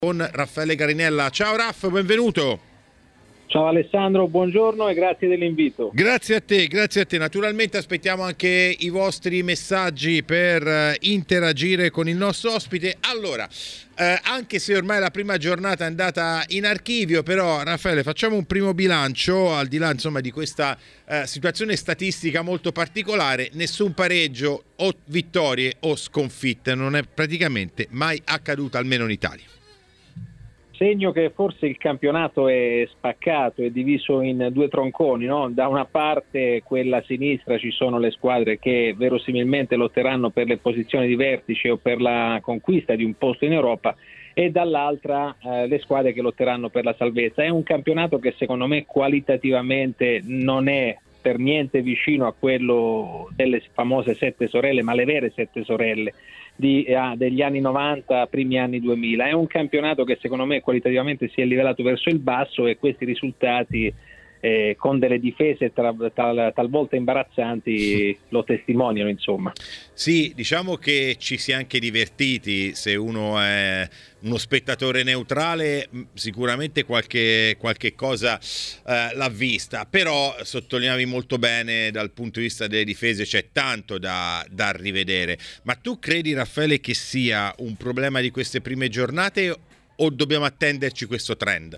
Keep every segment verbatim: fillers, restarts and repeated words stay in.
Con Raffaele Garinella. Ciao Raff, benvenuto. Ciao Alessandro, buongiorno e grazie dell'invito. Grazie a te, grazie a te. Naturalmente aspettiamo anche i vostri messaggi per interagire con il nostro ospite. Allora, eh, anche se ormai la prima giornata è andata in archivio, però Raffaele, facciamo un primo bilancio, al di là insomma di questa eh, situazione statistica molto particolare. Nessun pareggio o vittorie o sconfitte, non è praticamente mai accaduto, almeno in Italia. Segno che forse il campionato è spaccato, è diviso in due tronconi, no? Da una parte, quella a sinistra, ci sono le squadre che verosimilmente lotteranno per le posizioni di vertice o per la conquista di un posto in Europa, e dall'altra eh, le squadre che lotteranno per la salvezza. È un campionato che secondo me qualitativamente non è per niente vicino a quello delle famose sette sorelle, ma le vere sette sorelle Di, ah, degli anni novanta, primi anni duemila. È un campionato che secondo me qualitativamente si è livellato verso il basso, e questi risultati eh, con delle difese tra, tal, talvolta imbarazzanti lo testimoniano, insomma. Sì, diciamo che ci si è anche divertiti. Se uno è uno spettatore neutrale, sicuramente qualche, qualche cosa eh, l'ha vista, però sottolineavi molto bene dal punto di vista delle difese, c'è tanto da, da rivedere. Ma tu credi, Raffaele, che sia un problema di queste prime giornate o dobbiamo attenderci questo trend?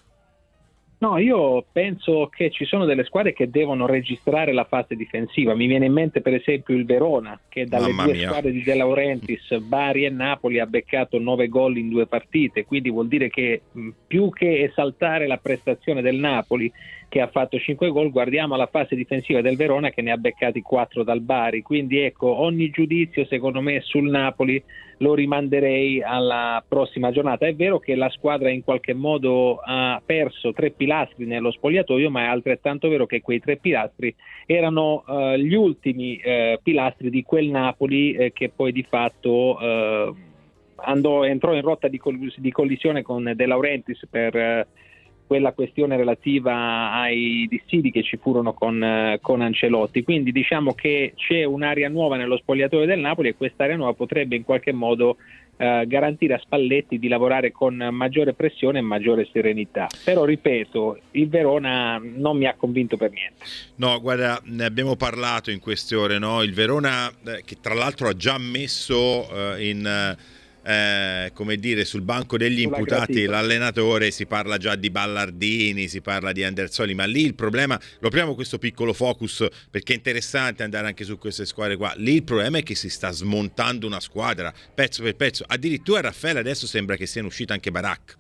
No, io penso che ci sono delle squadre che devono registrare la fase difensiva. Mi viene in mente per esempio il Verona, che dalle Mamma due mia. squadre di De Laurentiis, Bari e Napoli, ha beccato nove gol in due partite, quindi vuol dire che mh, più che esaltare la prestazione del Napoli, che ha fatto cinque gol, guardiamo la fase difensiva del Verona, che ne ha beccati quattro dal Bari. Quindi ecco, ogni giudizio secondo me sul Napoli lo rimanderei alla prossima giornata. È vero che la squadra in qualche modo ha perso tre pilastri nello spogliatoio, ma è altrettanto vero che quei tre pilastri erano uh, gli ultimi uh, pilastri di quel Napoli eh, che poi di fatto uh, andò, entrò in rotta di, coll- di collisione con De Laurentiis per uh, quella questione relativa ai dissidi che ci furono con, con Ancelotti. Quindi diciamo che c'è un'area nuova nello spogliatoio del Napoli, e quest'area nuova potrebbe in qualche modo eh, garantire a Spalletti di lavorare con maggiore pressione e maggiore serenità. Però ripeto, il Verona non mi ha convinto per niente. No, guarda, ne abbiamo parlato in queste ore, no? Il Verona eh, che tra l'altro ha già messo eh, in... Eh, Eh, come dire, sul banco degli Sulla imputati graticola. L'allenatore, si parla già di Ballardini, si parla di Andersoli, ma lì il problema, lo apriamo questo piccolo focus perché è interessante andare anche su queste squadre qua. Lì il problema è che si sta smontando una squadra pezzo per pezzo, addirittura Raffaele adesso sembra che sia uscita anche Barak.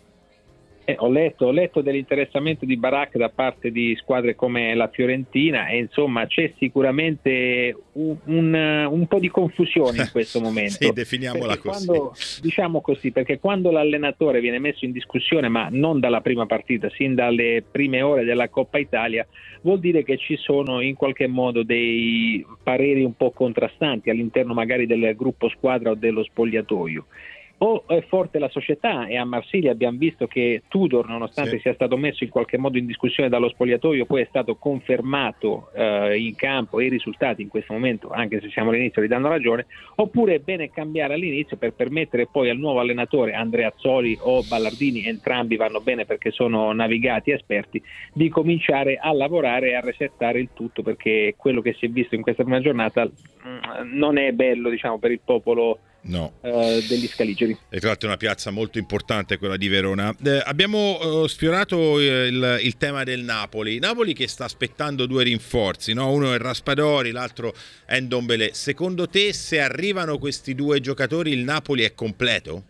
Eh, ho letto, ho letto dell'interessamento di Barak da parte di squadre come la Fiorentina, e insomma c'è sicuramente un, un, un po' di confusione in questo momento. Sì, definiamola perché così. Quando, diciamo così, perché quando l'allenatore viene messo in discussione, ma non dalla prima partita, sin dalle prime ore della Coppa Italia, vuol dire che ci sono in qualche modo dei pareri un po' contrastanti all'interno magari del gruppo squadra o dello spogliatoio. O è forte la società, e a Marsiglia abbiamo visto che Tudor, nonostante sì. sia stato messo in qualche modo in discussione dallo spogliatoio, poi è stato confermato eh, in campo, e i risultati in questo momento, anche se siamo all'inizio, gli danno ragione. Oppure è bene cambiare all'inizio per permettere poi al nuovo allenatore, Andreazzoli o Ballardini, entrambi vanno bene perché sono navigati esperti, di cominciare a lavorare e a resettare il tutto, perché quello che si è visto in questa prima giornata mh, non è bello, diciamo, per il popolo No. Uh, degli Scaligeri. E tra l'altro è una piazza molto importante quella di Verona. Eh, abbiamo uh, sfiorato il, il tema del Napoli. Napoli che sta aspettando due rinforzi, no? Uno è Raspadori, l'altro è Ndombele. Secondo te, se arrivano questi due giocatori, il Napoli è completo?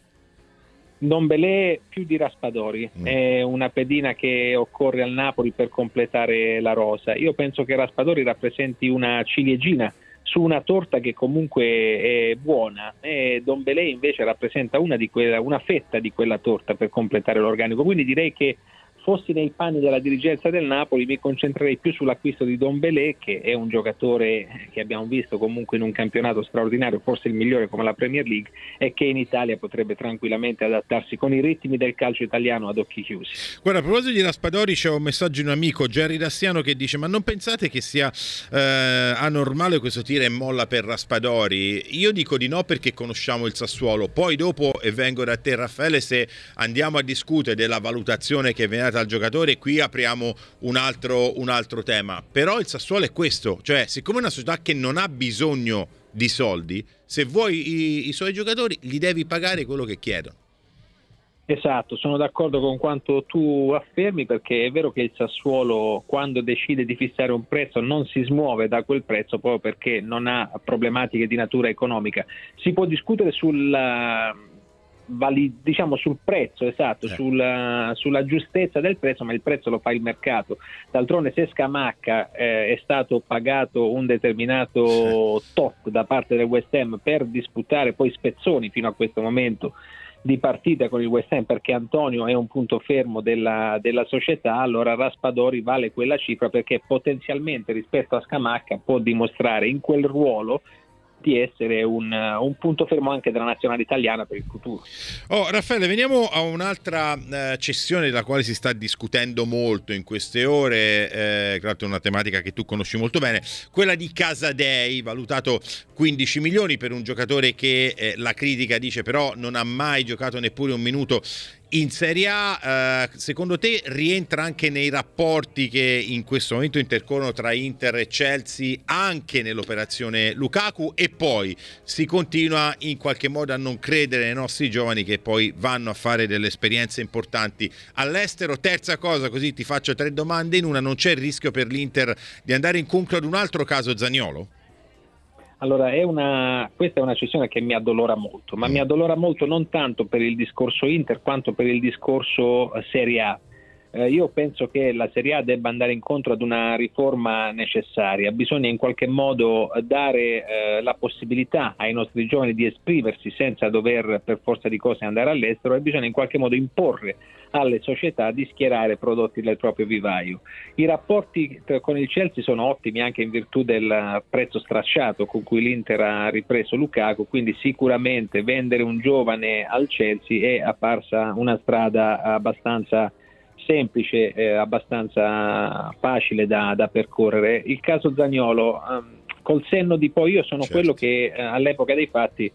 Ndombele più di Raspadori, mm. è una pedina che occorre al Napoli per completare la rosa. Io penso che Raspadori rappresenti una ciliegina su una torta che comunque è buona, e Ndombele invece rappresenta una, di quella, una fetta di quella torta per completare l'organico. Quindi direi che Fossi nei panni della dirigenza del Napoli mi concentrerei più sull'acquisto di Dombele, che è un giocatore che abbiamo visto comunque in un campionato straordinario, forse il migliore come la Premier League, e che in Italia potrebbe tranquillamente adattarsi con i ritmi del calcio italiano ad occhi chiusi. Guarda, a proposito di Raspadori c'è un messaggio di un amico, Gerry Dassiano, che dice: ma non pensate che sia eh, anormale questo tira e molla per Raspadori? Io dico di no, perché conosciamo il Sassuolo. Poi dopo, e vengo da te Raffaele, se andiamo a discutere della valutazione che viene data al giocatore, qui apriamo un altro, un altro tema. Però il Sassuolo è questo, cioè siccome è una società che non ha bisogno di soldi, se vuoi i, i suoi giocatori gli devi pagare quello che chiedono. Esatto, sono d'accordo con quanto tu affermi, perché è vero che il Sassuolo, quando decide di fissare un prezzo, non si smuove da quel prezzo proprio perché non ha problematiche di natura economica. Si può discutere sulla Vali, diciamo sul prezzo, esatto, eh. sulla, sulla giustezza del prezzo, ma il prezzo lo fa il mercato. D'altronde, se Scamacca eh, è stato pagato un determinato tot da parte del West Ham per disputare poi spezzoni fino a questo momento di partita con il West Ham, perché Antonio è un punto fermo della, della società, allora Raspadori vale quella cifra, perché potenzialmente rispetto a Scamacca può dimostrare in quel ruolo di essere un, un punto fermo anche della nazionale italiana per il futuro. Oh, Raffaele, veniamo a un'altra eh, cessione della quale si sta discutendo molto in queste ore, eh, tra l'altro è una tematica che tu conosci molto bene, quella di Casadei, valutato quindici milioni per un giocatore che eh, la critica dice però non ha mai giocato neppure un minuto in Serie A. Eh, secondo te rientra anche nei rapporti che in questo momento intercorrono tra Inter e Chelsea, anche nell'operazione Lukaku? E poi si continua in qualche modo a non credere nei nostri giovani che poi vanno a fare delle esperienze importanti all'estero. Terza cosa, così ti faccio tre domande in una: non c'è il rischio per l'Inter di andare incontro ad un altro caso Zaniolo? Allora, è una, questa è una cessione che mi addolora molto, ma mi addolora molto non tanto per il discorso Inter quanto per il discorso Serie A. Eh, io penso che la Serie A debba andare incontro ad una riforma necessaria, bisogna in qualche modo dare eh, la possibilità ai nostri giovani di esprimersi senza dover per forza di cose andare all'estero, e bisogna in qualche modo imporre alle società di schierare prodotti del proprio vivaio. I rapporti con il Chelsea sono ottimi anche in virtù del prezzo stracciato con cui l'Inter ha ripreso Lukaku, quindi sicuramente vendere un giovane al Chelsea è apparsa una strada abbastanza semplice, eh, abbastanza facile da, da percorrere. Il caso Zaniolo, um, col senno di poi, io sono certo. quello che eh, all'epoca dei fatti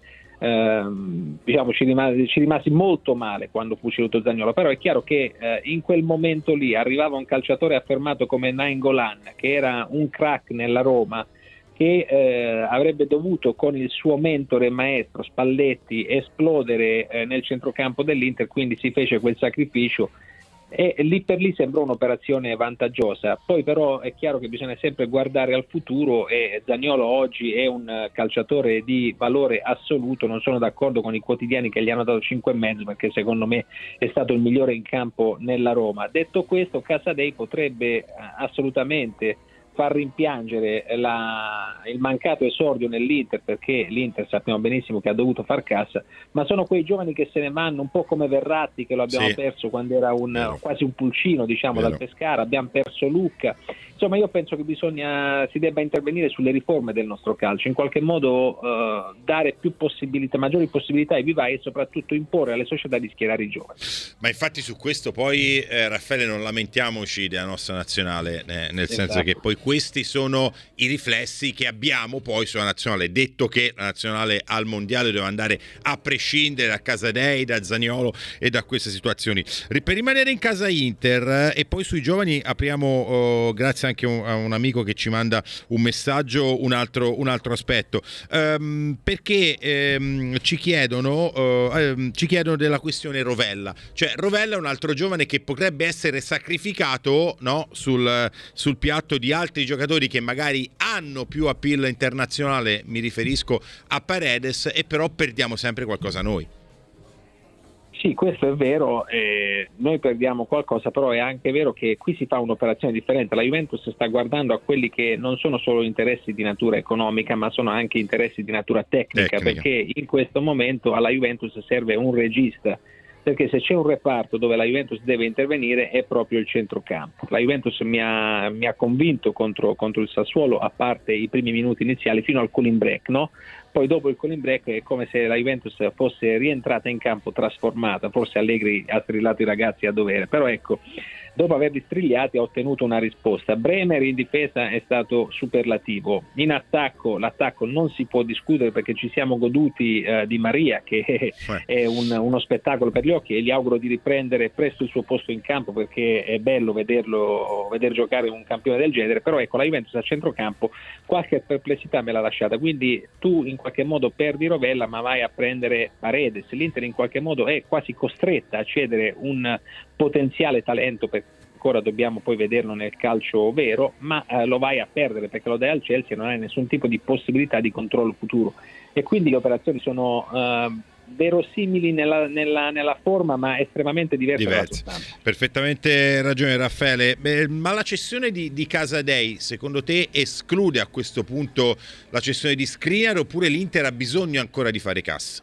ehm, diciamo ci rimasi, ci rimasi molto male quando fu ceduto Zaniolo, però è chiaro che eh, in quel momento lì arrivava un calciatore affermato come Nainggolan, che era un crack nella Roma, che eh, avrebbe dovuto con il suo mentore e maestro Spalletti esplodere eh, nel centrocampo dell'Inter, quindi si fece quel sacrificio e lì per lì sembrò un'operazione vantaggiosa. Poi però è chiaro che bisogna sempre guardare al futuro, e Zaniolo oggi è un calciatore di valore assoluto. Non sono d'accordo con i quotidiani che gli hanno dato cinque e mezzo, perché secondo me è stato il migliore in campo nella Roma. Detto questo, Casadei potrebbe assolutamente far rimpiangere la, il mancato esordio nell'Inter, perché l'Inter sappiamo benissimo che ha dovuto far cassa, ma sono quei giovani che se ne vanno, un po' come Verratti, che lo abbiamo sì. perso quando era un, quasi un pulcino, diciamo, Vero. dal Pescara, abbiamo perso Lucca. Insomma, io penso che bisogna si debba intervenire sulle riforme del nostro calcio, in qualche modo uh, dare più possibilità, maggiori possibilità ai vivai, e soprattutto imporre alle società di schierare i giovani. Ma infatti su questo poi eh, Raffaele, non lamentiamoci della nostra nazionale, eh, nel esatto. senso che poi questi sono i riflessi che abbiamo poi sulla nazionale, detto che la nazionale al mondiale deve andare a prescindere da Casadei, da Zaniolo e da queste situazioni. Per rimanere in casa Inter eh, e poi sui giovani apriamo, oh, grazie anche a un amico che ci manda un messaggio, un altro, un altro aspetto, um, perché um, ci chiedono uh, ci chiedono della questione Rovella. Cioè Rovella è un altro giovane che potrebbe essere sacrificato, no, sul, sul piatto di altri giocatori che magari hanno più appeal internazionale, mi riferisco a Paredes, e però perdiamo sempre qualcosa noi. Sì, questo è vero, eh, noi perdiamo qualcosa, però è anche vero che qui si fa un'operazione differente. La Juventus sta guardando a quelli che non sono solo interessi di natura economica, ma sono anche interessi di natura tecnica, tecnica. Perché in questo momento alla Juventus serve un regista perché se c'è un reparto dove la Juventus deve intervenire è proprio il centrocampo. La Juventus mi ha, mi ha convinto contro, contro il Sassuolo, a parte i primi minuti iniziali fino al cooling break, no? Poi dopo il cooling break è come se la Juventus fosse rientrata in campo trasformata, forse Allegri ha strillato i ragazzi a dovere, però ecco, dopo averli strigliati ha ottenuto una risposta. Bremer in difesa è stato superlativo, in attacco l'attacco non si può discutere perché ci siamo goduti eh, di Maria, che è un, uno spettacolo per gli occhi, e gli auguro di riprendere presto il suo posto in campo, perché è bello vederlo, veder giocare un campione del genere. Però ecco, la Juventus a centrocampo qualche perplessità me l'ha lasciata, quindi tu in qualche modo perdi Rovella ma vai a prendere Paredes. L'Inter in qualche modo è quasi costretta a cedere un potenziale talento, perché ancora dobbiamo poi vederlo nel calcio vero, ma eh, lo vai a perdere perché lo dai al Chelsea e non hai nessun tipo di possibilità di controllo futuro, e quindi le operazioni sono eh, verosimili nella, nella, nella forma ma estremamente diverse dalla sostanza. Perfettamente ragione Raffaele. Beh, ma la cessione di, di Casadei secondo te esclude a questo punto la cessione di Skriniar, oppure l'Inter ha bisogno ancora di fare cassa?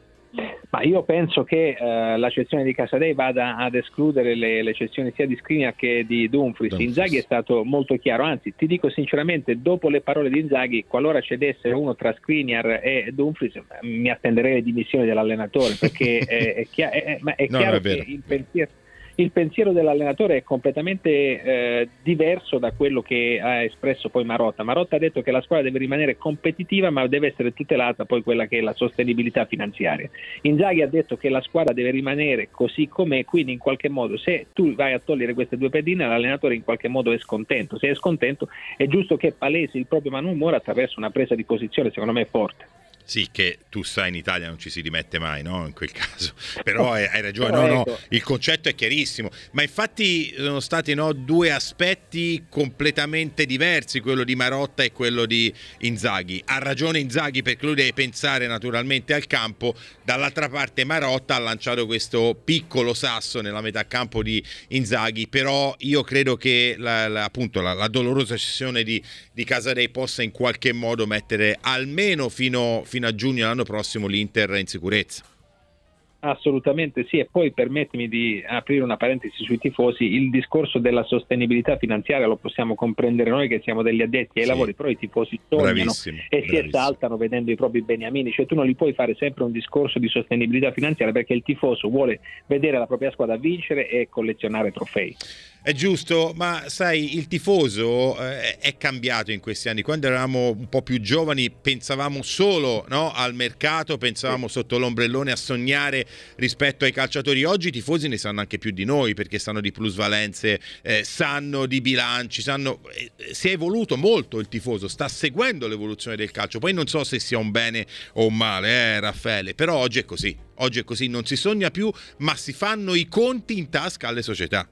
Ma io penso che eh, la cessione di Casadei vada ad escludere le, le cessioni sia di Skriniar che di Dumfries. Dumfries. Inzaghi è stato molto chiaro, anzi ti dico sinceramente, dopo le parole di Inzaghi, qualora cedesse uno tra Skriniar e Dumfries mi attenderei le dimissioni dell'allenatore, perché è, è, chia- è, è, è no, chiaro è che il pensiero Il pensiero dell'allenatore è completamente eh, diverso da quello che ha espresso poi Marotta. Marotta ha detto che la squadra deve rimanere competitiva ma deve essere tutelata poi quella che è la sostenibilità finanziaria. Inzaghi ha detto che la squadra deve rimanere così com'è, quindi in qualche modo se tu vai a togliere queste due pedine l'allenatore in qualche modo è scontento. Se è scontento è giusto che palesi il proprio malumore attraverso una presa di posizione secondo me forte. Sì, che tu sai in Italia non ci si rimette mai, no? In quel caso. Però hai, hai ragione, Però no, ecco. no, il concetto è chiarissimo. Ma infatti sono stati no, due aspetti completamente diversi, quello di Marotta e quello di Inzaghi. Ha ragione Inzaghi perché lui deve pensare naturalmente al campo, dall'altra parte Marotta ha lanciato questo piccolo sasso nella metà campo di Inzaghi, però io credo che la, la, appunto la, la dolorosa cessione di, di Casadei possa in qualche modo mettere almeno fino, fino a giugno l'anno prossimo l'Inter in sicurezza. Assolutamente sì, e poi permettimi di aprire una parentesi sui tifosi. Il discorso della sostenibilità finanziaria lo possiamo comprendere noi che siamo degli addetti ai sì. lavori, però i tifosi sognano bravissimo, e bravissimo. si esaltano vedendo i propri beniamini, cioè tu non gli puoi fare sempre un discorso di sostenibilità finanziaria perché il tifoso vuole vedere la propria squadra vincere e collezionare trofei. È giusto, ma sai, il tifoso eh, è cambiato in questi anni. Quando eravamo un po' più giovani pensavamo solo no, al mercato, pensavamo sì. sotto l'ombrellone a sognare rispetto ai calciatori. Oggi i tifosi ne sanno anche più di noi perché sanno di plusvalenze, eh, sanno di bilanci, sanno eh, si è evoluto molto il tifoso, sta seguendo l'evoluzione del calcio. Poi non so se sia un bene o un male, eh, Raffaele, però oggi è così. Oggi è così, non si sogna più, ma si fanno i conti in tasca alle società.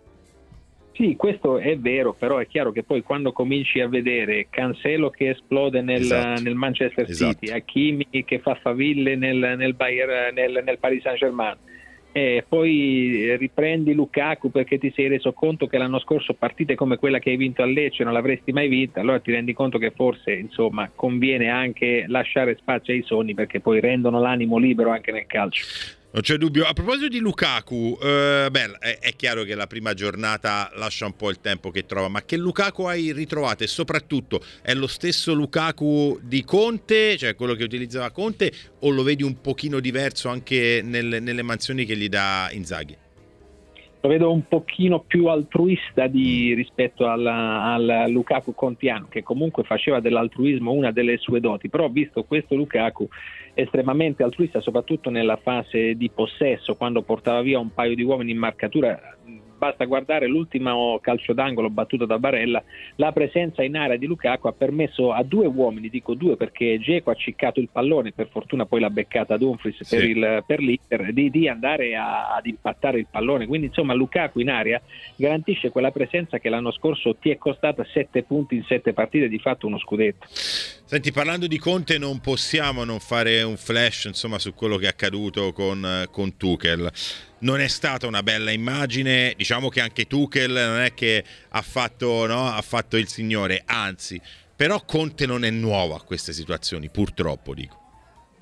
Sì, questo è vero, però è chiaro che poi quando cominci a vedere Cancelo che esplode nel, esatto. nel Manchester City, esatto. Hakimi che fa faville nel, nel, Bayern, nel, nel Paris Saint-Germain, e poi riprendi Lukaku perché ti sei reso conto che l'anno scorso partite come quella che hai vinto a Lecce non l'avresti mai vinta, allora ti rendi conto che forse insomma conviene anche lasciare spazio ai sogni perché poi rendono l'animo libero anche nel calcio. Non c'è dubbio. A proposito di Lukaku, eh, beh, è, è chiaro che la prima giornata lascia un po' il tempo che trova, ma che Lukaku hai ritrovato? E soprattutto è lo stesso Lukaku di Conte, cioè quello che utilizzava Conte, o lo vedi un pochino diverso anche nelle, nelle mansioni che gli dà Inzaghi? Lo vedo un pochino più altruista di, rispetto alla, al Lukaku contiano, che comunque faceva dell'altruismo una delle sue doti, però ho visto questo Lukaku estremamente altruista soprattutto nella fase di possesso, quando portava via un paio di uomini in marcatura. Basta guardare l'ultimo calcio d'angolo battuto da Barella, la presenza in area di Lukaku ha permesso a due uomini, dico due perché Dzeko ha ciccato il pallone, per fortuna poi l'ha beccata Dumfries sì. per, il, per l'Inter, di, di andare a, ad impattare il pallone, quindi insomma Lukaku in area garantisce quella presenza che l'anno scorso ti è costata sette punti in sette partite, di fatto uno scudetto. Senti, parlando di Conte non possiamo non fare un flash insomma su quello che è accaduto con, con Tuchel. Non è stata una bella immagine, diciamo che anche Tuchel non è che ha fatto, no, ha fatto il signore, anzi, però Conte non è nuovo a queste situazioni, purtroppo dico.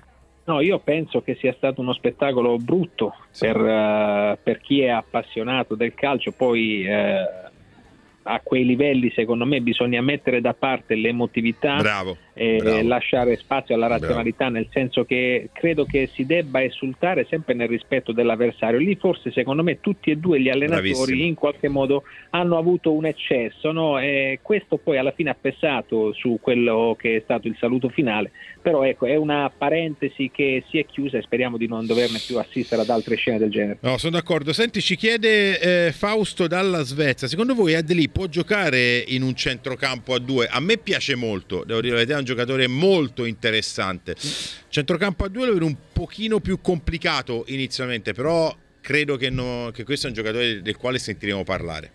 No, io penso che sia stato uno spettacolo brutto sì. per, uh, per chi è appassionato del calcio, poi uh, a quei livelli secondo me bisogna mettere da parte l'emotività bravo, e bravo. lasciare spazio alla razionalità, bravo. Nel senso che credo che si debba esultare sempre nel rispetto dell'avversario. Lì forse secondo me tutti e due gli allenatori Bravissimo. In qualche modo hanno avuto un eccesso, no? E questo poi alla fine ha pesato su quello che è stato il saluto finale, però ecco, è una parentesi che si è chiusa e speriamo di non doverne più assistere ad altre scene del genere. No, sono d'accordo. Senti, ci chiede eh, Fausto dalla Svezia, secondo voi Adli può giocare in un centrocampo a due? A me piace molto, devo dire la verità, è un giocatore molto interessante. Centrocampo a due lo vedo un pochino più complicato inizialmente, però credo che, no, che questo è un giocatore del quale sentiremo parlare.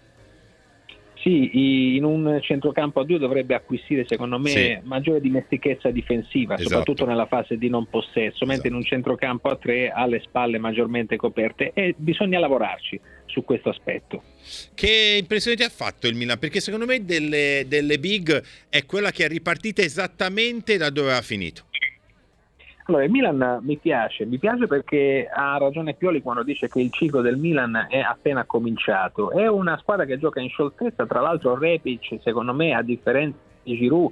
Sì, in un centrocampo a due dovrebbe acquisire secondo me sì. maggiore dimestichezza difensiva, esatto. soprattutto nella fase di non possesso, mentre esatto. in un centrocampo a tre ha le spalle maggiormente coperte e bisogna lavorarci su questo aspetto. Che impressione ti ha fatto il Milan? Perché secondo me delle, delle big è quella che è ripartita esattamente da dove aveva finito. Allora, il Milan mi piace, mi piace perché ha ragione Pioli quando dice che il ciclo del Milan è appena cominciato. È una squadra che gioca in scioltezza, tra l'altro Rebic, secondo me, a differenza di Giroud,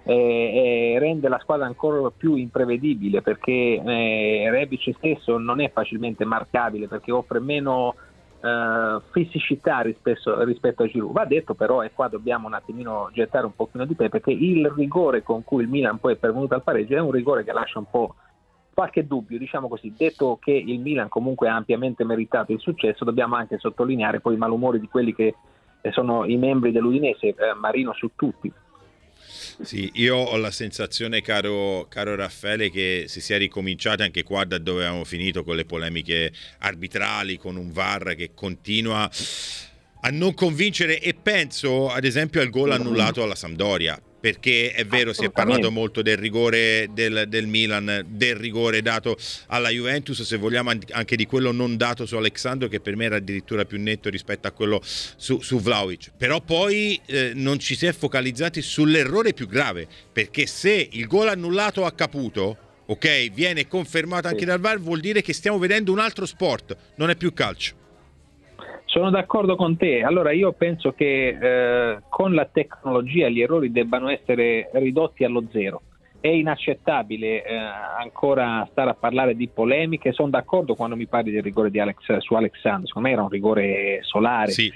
eh, eh, rende la squadra ancora più imprevedibile, perché eh, Rebic stesso non è facilmente marcabile, perché offre meno eh, fisicità rispetto, rispetto a Giroud. Va detto però, e qua dobbiamo un attimino gettare un pochino di pepe, che il rigore con cui il Milan poi è pervenuto al pareggio è un rigore che lascia un po' qualche dubbio, diciamo così. Detto che il Milan comunque ha ampiamente meritato il successo, dobbiamo anche sottolineare poi i malumori di quelli che sono i membri dell'Udinese, eh, Marino su tutti. Sì, io ho la sensazione, caro, caro Raffaele, che si sia ricominciato anche qua da dove avevamo finito, con le polemiche arbitrali, con un V A R che continua a non convincere, e penso ad esempio al gol annullato alla Sampdoria, perché è vero, si è parlato molto del rigore del, del Milan, del rigore dato alla Juventus, se vogliamo anche di quello non dato su Alexandro, che per me era addirittura più netto rispetto a quello su, su Vlahovic, però poi eh, non ci si è focalizzati sull'errore più grave, perché se il gol annullato a Caputo, ok, viene confermato anche dal V A R, vuol dire che stiamo vedendo un altro sport, non è più calcio. Sono d'accordo con te. Allora io penso che eh, con la tecnologia gli errori debbano essere ridotti allo zero. È inaccettabile eh, ancora stare a parlare di polemiche. Sono d'accordo quando mi parli del rigore di Alex, su Alexandro, secondo me era un rigore solare. Sì.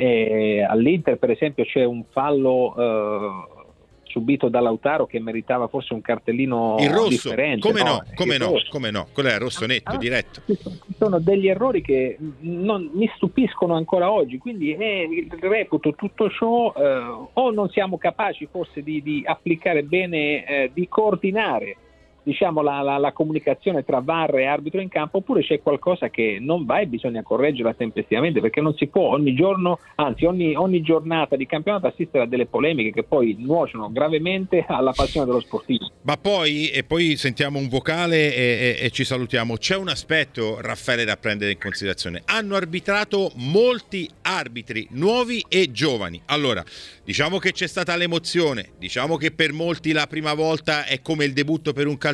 E all'Inter per esempio c'è un fallo eh, subito da Lautaro che meritava forse un cartellino il rosso, differente. come no, no come no, rosso. come no, quello era rosso netto, ah, diretto. Ci sono degli errori che non mi stupiscono ancora oggi, quindi eh, reputo tutto ciò eh, o non siamo capaci forse di, di applicare bene, eh, di coordinare diciamo la, la, la comunicazione tra V A R e arbitro in campo, oppure c'è qualcosa che non va e bisogna correggerla tempestivamente, perché non si può ogni giorno, anzi ogni, ogni giornata di campionato assistere a delle polemiche che poi nuociono gravemente alla passione dello sportivo. Ma poi, e poi sentiamo un vocale e, e, e ci salutiamo, c'è un aspetto, Raffaele, da prendere in considerazione: hanno arbitrato molti arbitri nuovi e giovani. Allora, diciamo che c'è stata l'emozione, diciamo che per molti la prima volta è come il debutto per un calciatore,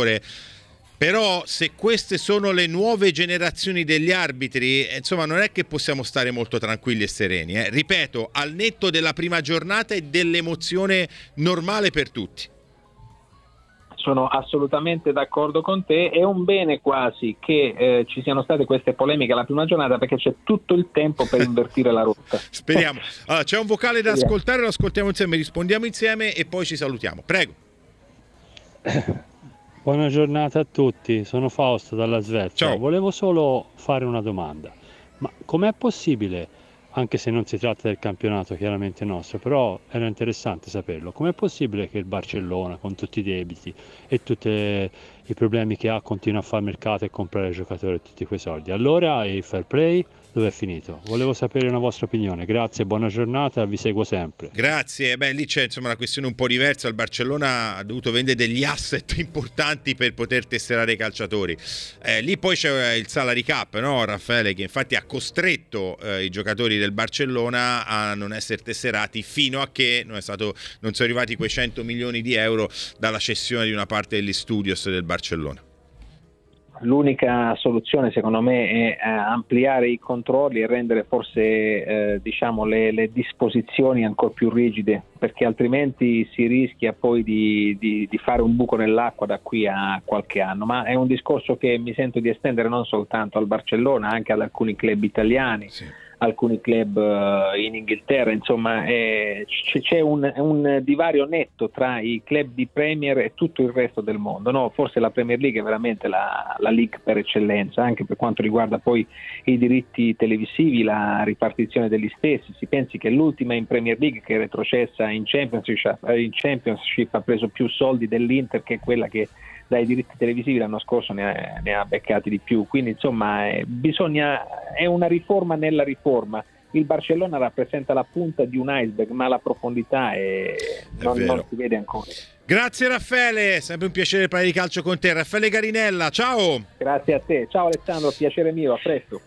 però se queste sono le nuove generazioni degli arbitri, insomma non è che possiamo stare molto tranquilli e sereni, eh. Ripeto, al netto della prima giornata e dell'emozione normale per tutti. Sono assolutamente d'accordo con te, è un bene quasi che eh, ci siano state queste polemiche alla prima giornata, perché c'è tutto il tempo per invertire la rotta. Speriamo. Allora, c'è un vocale da ascoltare, lo ascoltiamo insieme, rispondiamo insieme e poi ci salutiamo. Prego. Buona giornata a tutti, sono Fausto dalla Svezia. Ciao. Volevo solo fare una domanda, ma com'è possibile, anche se non si tratta del campionato chiaramente nostro, però era interessante saperlo, com'è possibile che il Barcellona, con tutti i debiti e tutti i problemi che ha, continua a fare mercato e comprare giocatori e tutti quei soldi? Allora il fair play dove è finito? Volevo sapere una vostra opinione. Grazie, buona giornata, vi seguo sempre. Grazie. Beh, lì c'è insomma una questione un po' diversa. Il Barcellona ha dovuto vendere degli asset importanti per poter tesserare i calciatori. Eh, lì poi c'è il salary cap, no, Raffaele, che infatti ha costretto eh, i giocatori del Barcellona a non essere tesserati fino a che non è stato, non sono arrivati quei cento milioni di euro dalla cessione di una parte degli studios del Barcellona. l'unica soluzione secondo me è eh, ampliare i controlli e rendere forse eh, diciamo le, le disposizioni ancora più rigide, perché altrimenti si rischia poi di, di, di fare un buco nell'acqua da qui a qualche anno. Ma è un discorso che mi sento di estendere non soltanto al Barcellona, anche ad alcuni club italiani. Sì. Alcuni club uh, in Inghilterra, insomma eh, c- c'è un, un divario netto tra i club di Premier e tutto il resto del mondo, no? Forse la Premier League è veramente la, la league per eccellenza, anche per quanto riguarda poi i diritti televisivi, la ripartizione degli stessi. Si pensi che l'ultima in Premier League, che è retrocessa in Championship, in Championship ha preso più soldi dell'Inter, che è quella che dai diritti televisivi l'anno scorso ne ha, ne ha beccati di più. Quindi insomma eh, bisogna, è una riforma nella riforma. Il Barcellona rappresenta la punta di un iceberg, ma la profondità è, è non, non si vede ancora. Grazie Raffaele, sempre un piacere parlare di calcio con te. Raffaele Garinella, ciao. Grazie a te, ciao Alessandro, piacere mio, a presto.